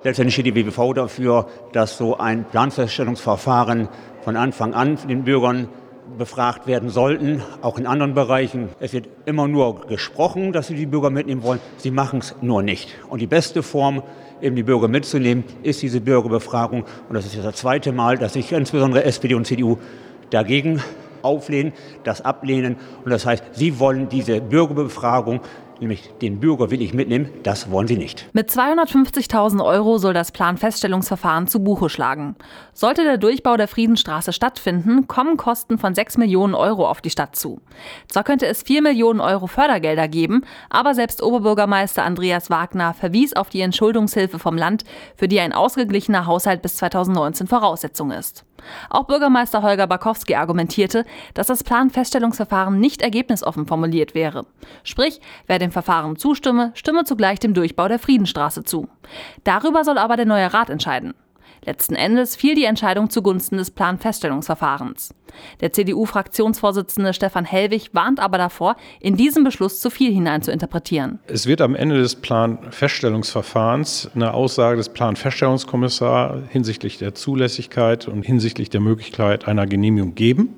Letztendlich steht die BBV dafür, dass so ein Planfeststellungsverfahren von Anfang an den Bürgern befragt werden sollten, auch in anderen Bereichen. Es wird immer nur gesprochen, dass sie die Bürger mitnehmen wollen. Sie machen es nur nicht. Und die beste Form, eben die Bürger mitzunehmen, ist diese Bürgerbefragung. Und das ist jetzt das zweite Mal, dass sich insbesondere SPD und CDU dagegen auflehnen, das ablehnen. Und das heißt, sie wollen diese Bürgerbefragung, nämlich den Bürger will ich mitnehmen, das wollen sie nicht. Mit 250.000 € soll das Planfeststellungsverfahren zu Buche schlagen. Sollte der Durchbau der Friedenstraße stattfinden, kommen Kosten von 6 Millionen € auf die Stadt zu. Zwar könnte es 4 Millionen € Fördergelder geben, aber selbst Oberbürgermeister Andreas Wagner verwies auf die Entschuldungshilfe vom Land, für die ein ausgeglichener Haushalt bis 2019 Voraussetzung ist. Auch Bürgermeister Holger Bakowski argumentierte, dass das Planfeststellungsverfahren nicht ergebnisoffen formuliert wäre. Sprich, wer dem Verfahren zustimme, stimme zugleich dem Durchbau der Friedenstraße zu. Darüber soll aber der neue Rat entscheiden. Letzten Endes fiel die Entscheidung zugunsten des Planfeststellungsverfahrens. Der CDU-Fraktionsvorsitzende Stefan Hellwig warnt aber davor, in diesem Beschluss zu viel hineinzuinterpretieren. Es wird am Ende des Planfeststellungsverfahrens eine Aussage des Planfeststellungskommissars hinsichtlich der Zulässigkeit und hinsichtlich der Möglichkeit einer Genehmigung geben.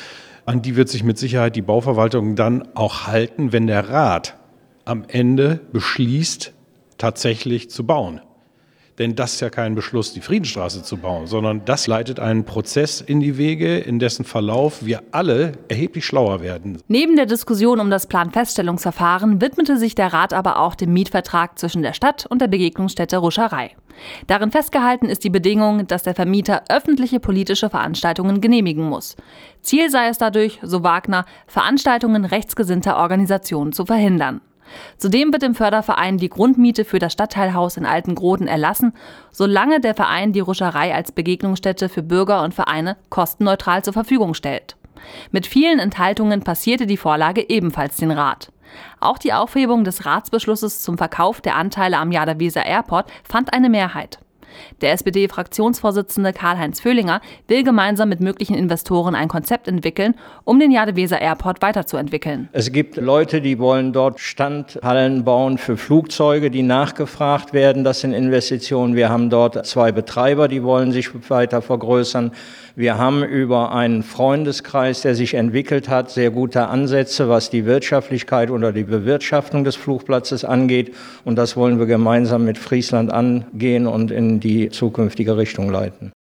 An die wird sich mit Sicherheit die Bauverwaltung dann auch halten, wenn der Rat am Ende beschließt, tatsächlich zu bauen. Denn das ist ja kein Beschluss, die Friedenstraße zu bauen, sondern das leitet einen Prozess in die Wege, in dessen Verlauf wir alle erheblich schlauer werden. Neben der Diskussion um das Planfeststellungsverfahren widmete sich der Rat aber auch dem Mietvertrag zwischen der Stadt und der Begegnungsstätte Ruscherei. Darin festgehalten ist die Bedingung, dass der Vermieter öffentliche politische Veranstaltungen genehmigen muss. Ziel sei es dadurch, so Wagner, Veranstaltungen rechtsgesinnter Organisationen zu verhindern. Zudem wird dem Förderverein die Grundmiete für das Stadtteilhaus in Altengroden erlassen, solange der Verein die Ruscherei als Begegnungsstätte für Bürger und Vereine kostenneutral zur Verfügung stellt. Mit vielen Enthaltungen passierte die Vorlage ebenfalls den Rat. Auch die Aufhebung des Ratsbeschlusses zum Verkauf der Anteile am Jadeweser Airport fand eine Mehrheit. Der SPD-Fraktionsvorsitzende Karl-Heinz Vöhlinger will gemeinsam mit möglichen Investoren ein Konzept entwickeln, um den Jadeweser Airport weiterzuentwickeln. Es gibt Leute, die wollen dort Standhallen bauen für Flugzeuge, die nachgefragt werden. Das sind Investitionen. Wir haben dort 2 Betreiber, die wollen sich weiter vergrößern. Wir haben über einen Freundeskreis, der sich entwickelt hat, sehr gute Ansätze, was die Wirtschaftlichkeit oder die Bewirtschaftung des Flugplatzes angeht. Und das wollen wir gemeinsam mit Friesland angehen und in die zukünftige Richtung leiten.